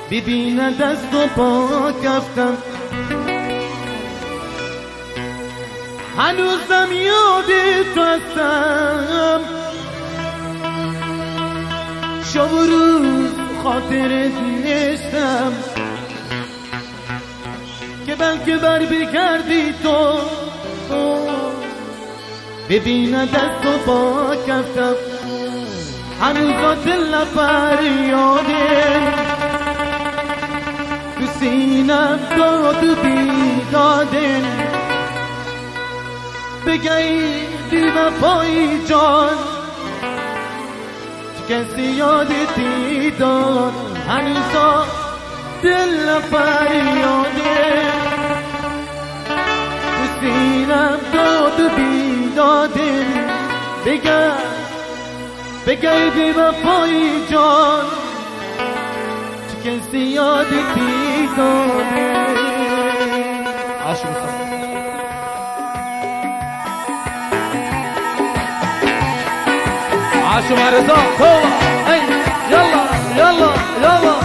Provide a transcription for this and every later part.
ببینه دست و پا کفتم، هنوزم یاد تو هستم. شب و روز خاطرت نشتم که بلکه بر بگردی تو. ببینه دست و پا کفتم، هنوزا دل فریاده، تو سینم داد و بیداده. بگی بی وفایی جان، چه کسی یادتی داد؟ هنوزا دل فریاده، تو سینم داد و بیداده. بگی بی وفایی جان، چه کسی یادتی داده؟ عاشو مع رضا هي يلا يلا يلا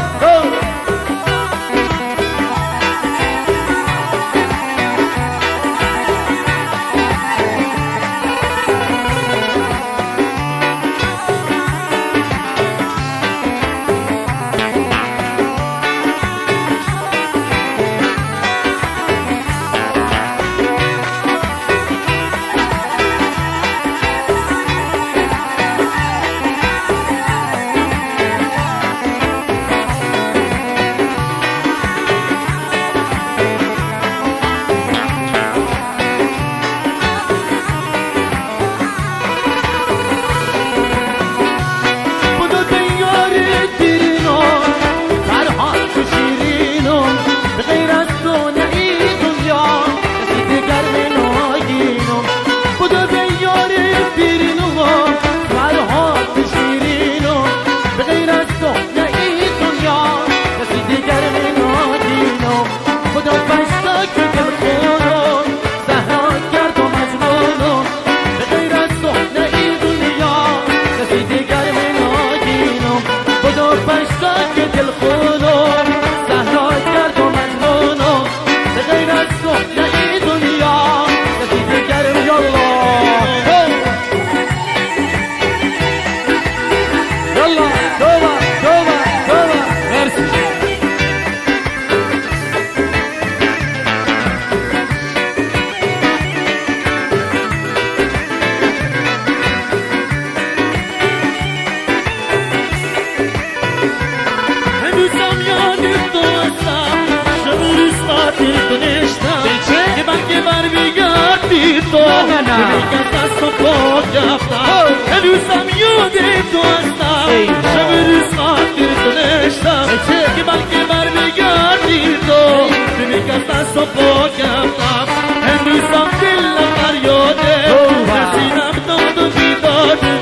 هنوزم یاد تو هستم، شب روز خاطر تو نشتم که بلکه بر بگردی تو. ببین که دست و پا کفتم، هنوزم دلم فریاده، نسینم داد و بیداده.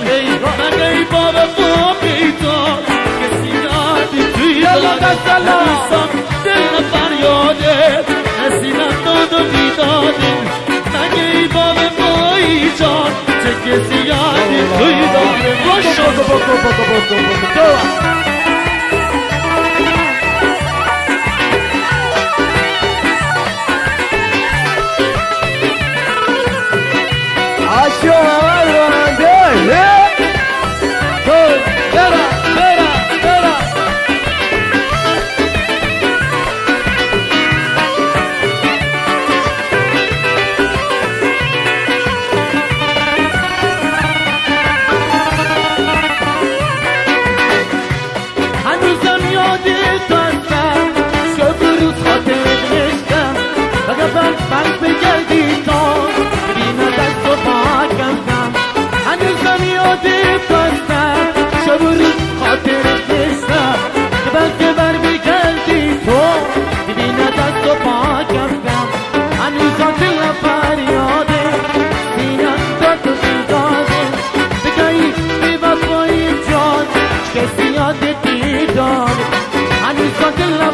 مگه باب وفایی تو کسی یادی توی داده؟ هنوزم دلم فریاده، نسینم داد و بیداده. مگه باب وفایی جان، چه کسی یادی توی داده؟ Kesi yadeti dağ, hani satırla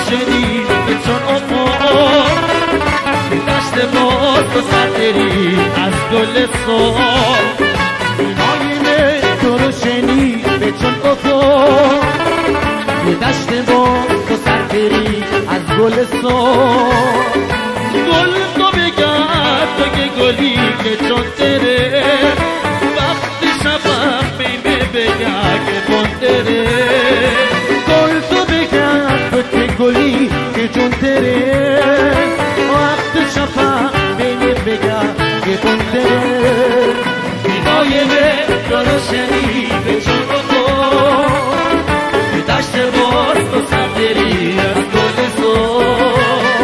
روشنی به چون افق به دشت باز تو سر بری از گل صبح آینه تو روشنی به چون افق به دشت باز تو سر بری از گل صبح گل تو بگرد تو که گلی که چون تره وقتی شبم میمه بگرد که بندره گل تو بگرد تو که گلی که چون تره وقت شفا میمه بگرد که بندره اینایه تو روشنی به چون افق به دشت باز تو سر بری از گل صبح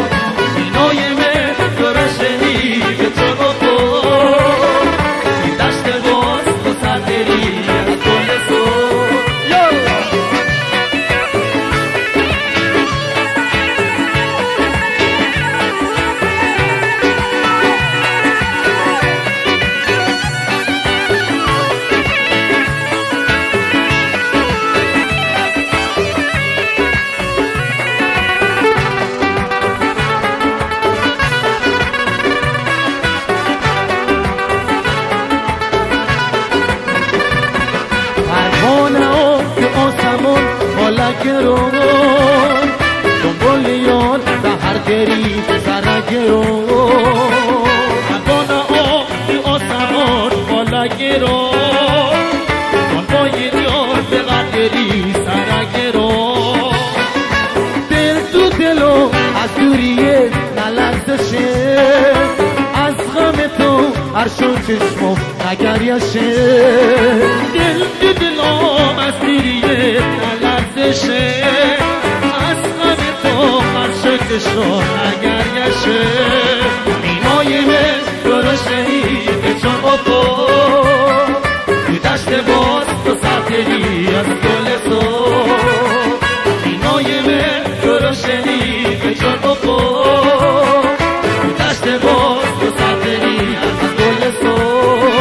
گرون دنبال یار سحر دری سر گرون ابانا آبی آسمان بالا گرون دنبال یار به قدری سر گرون دل تو دلو از دوریه نلرزشه از غم تو هر شد چشمو نگریشه دل تو دلم از دوریه نلرزشه از غم تو هر شد چشمو نگریشه اینایه روشنی به چون افق به دشت باز تو سرتری از گل صبح اینایه روشنی به چون افق به دشت باز تو سرتری از گل صبح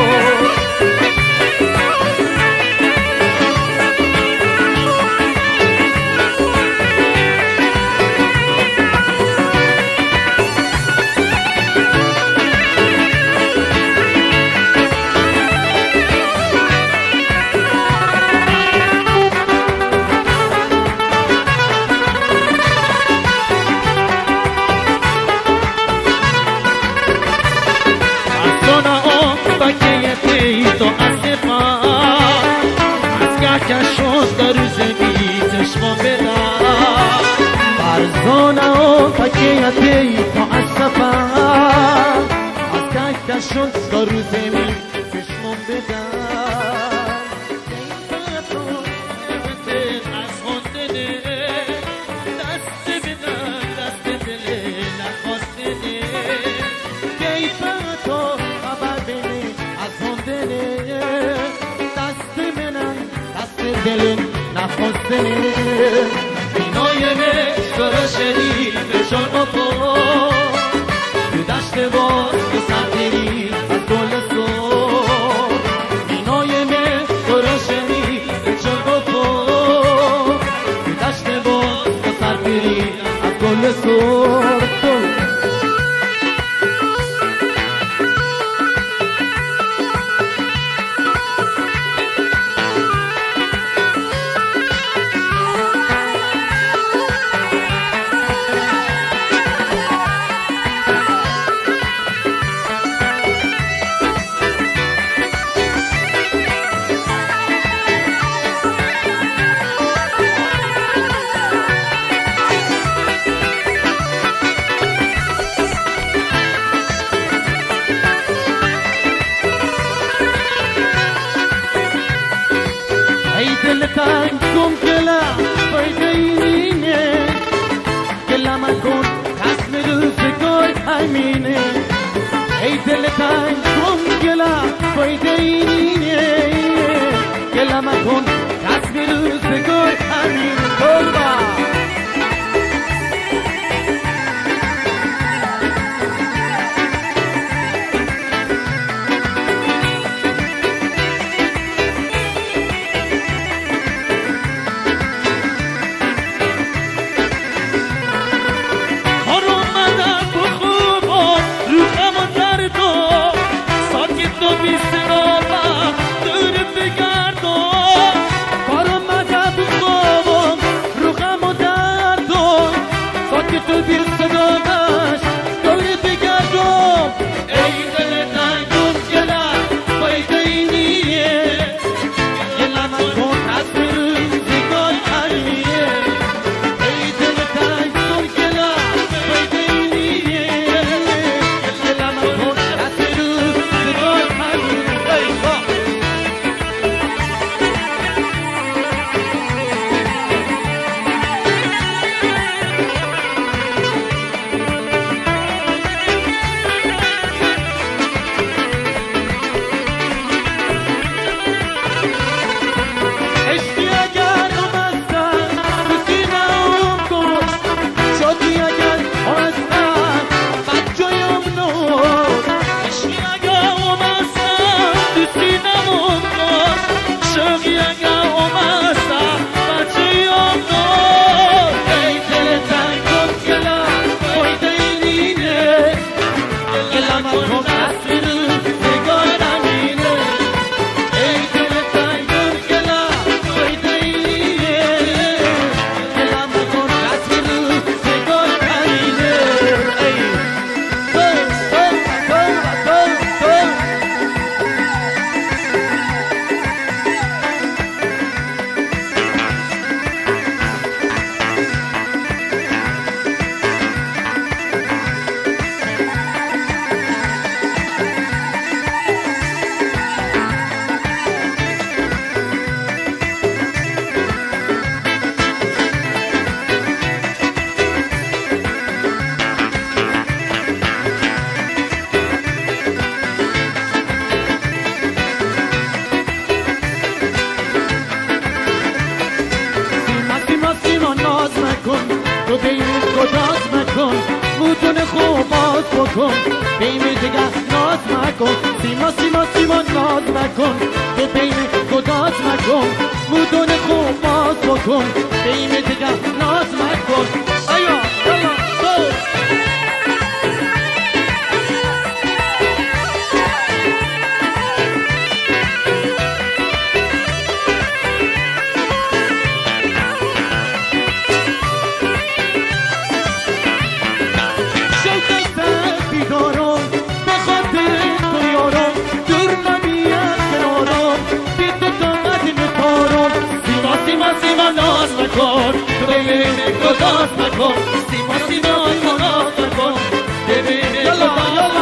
شد در زمین چشمم بدم فرزانه و تکیتی تا از سفر از که شد در زمین چشمم بدم از خوندنه دست بدم دست دل نخواستنه کیفه تو خبر بینی از خوندنه دست منم دست دل نخواستنه اینایه روشنی به چون افق به دشت باز تو سرتری از گل صبح اینایه روشنی به چون افق به دشت باز تو سرتری از گل صبح تنگم گلا فایدینه گلا مکن رسم روزگار همینه ای دل تنگم گلا فایدینه گلا مکن رسم روزگار همینه تو بین گداز مکن موتون خوب باز بکن بین دیگه ناز مکن سیما سیما سیما ناز مکن تو بین گداز مکن موتون خوب باز بکن بین دیگه ناز مکن آیا آیا تو تو ببین گداز مکن سیما سیما ناز مکن ببین گداز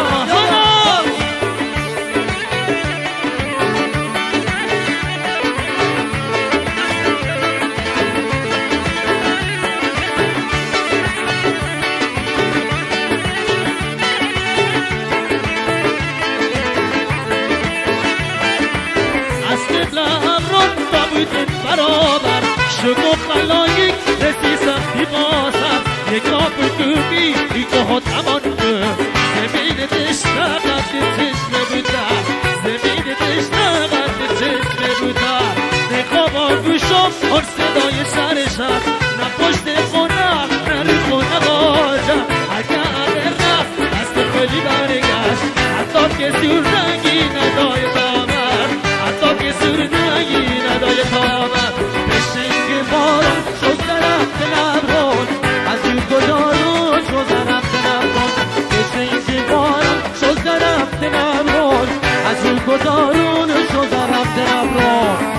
از قبلم رون با بودن برابر شگو خلایق رسی سختی باسم یک آب دومی ای که ها تمان که زمین دشت قد چشم بودم زمین دشت قد چشم بودم نخواب گوشم آن صدای سرشم نه پشت خونم نه روی خونه باجم اگر رفت دست خیلی برگشت حتی که سور رنگی ندای دامر حتی که سور رنگی ندای دامر باران شد طرف نبرون از این گدارون شد طرف نبرون بشه این باران شد طرف نبرون از این گدارون شد طرف نبرون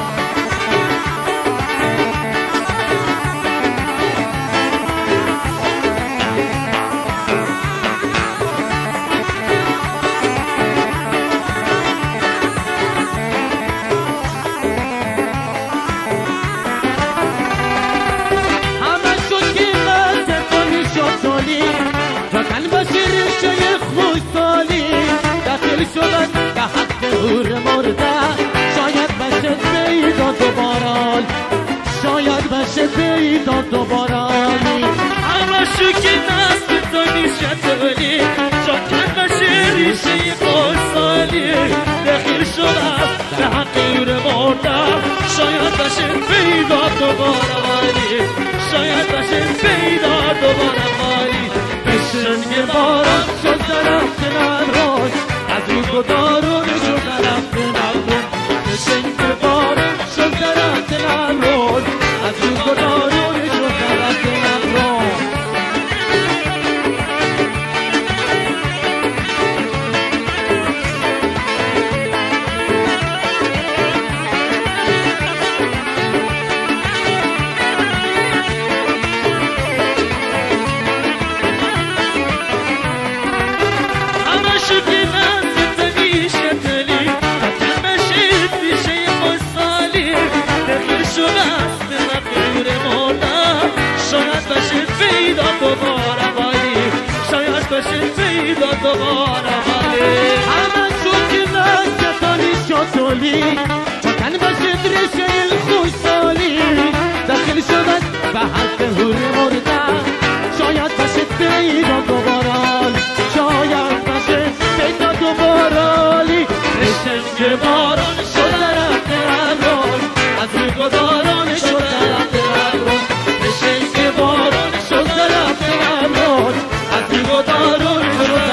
هور مرده شاید بشه پیدا دوباره شاید بشه پیدا دوباره اما شوکی نست تو نیشه تولی شاید بشه ریشه خورسالی دخیل شده به حق هور مرده شاید بشه پیدا دوباره شاید بشه پیدا دوباره بشنگ باران شد طرف نبرون از اون گدارون شد طرف نبرون بشنگ باران شد طرف نبرون از اون گدارون شد طرف نبرون پیدا دوباره همه شوکی نستانی شطولی چکن بشه درشه خوش سالی داخل شدن به حق هور مرده شاید بشه پیدا دوباره شاید بشه پیدا دوباره بشنگ باران شد طرف نبرون از روی گداران شد طرف نبرون بشنگ باران شد طرف نبرون از روی گداران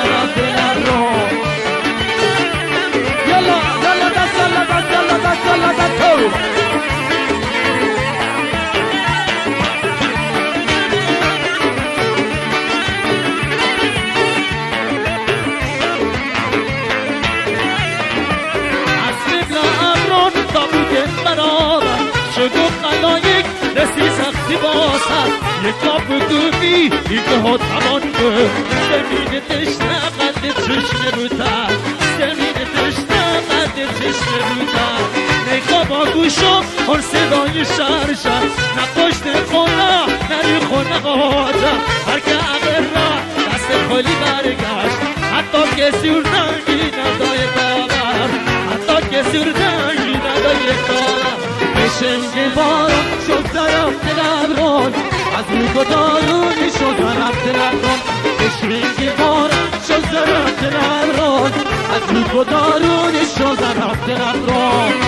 رسی سختی باسد یک آب دومی این که ها تمان که زمین تشنه قد چشم بودن زمین تشنه قد چشم بودن نخواب گوشم آن صدای شرشم نه پشت خونه نه روی خونه قاجم هر که عقل را دست خالی برگشت حتی که سور رنگی ندای دامر حتی که سور رنگی ندای دامر بشنگ باران شد طرف نبرون از میگدارونی شدن دلم بشینگی بار شدن دلم از میگدارونی شدن دلم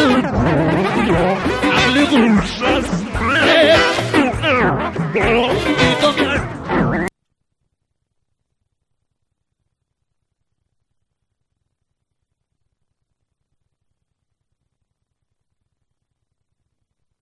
I'm